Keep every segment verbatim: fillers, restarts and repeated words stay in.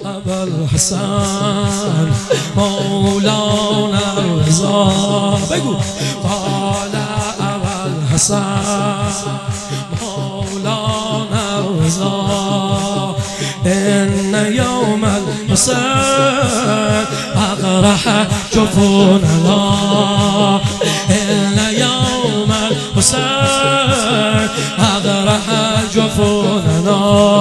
ابوالحسن مولانا الرضا بگو قال ابوالحسن مولانا الرضا ان يوم الحسين اغرح جفوننا ان يوم الحسين اغرح جفوننا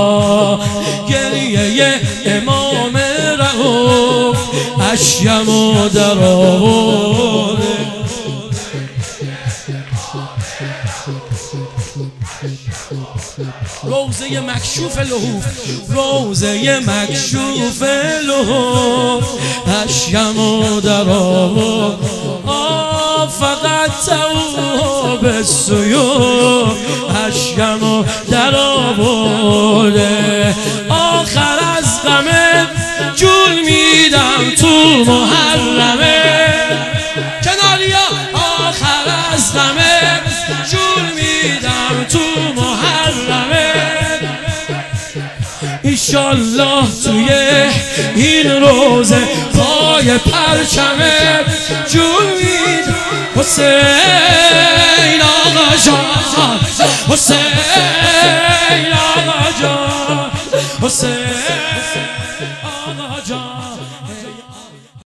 گریه امام رؤوف اشیم و در آورده روزه مکشوف لحوف روزه مکشوف لحوف اشیم و در آورد فقط توب سیوف اشیم و در آورده آخر از غم جول میدم تو محرمه کناریا آخر از غم جول میدم تو محرمه ایشالله توی این روزه پای پرچمه جول میدم حسین آقا جان حسین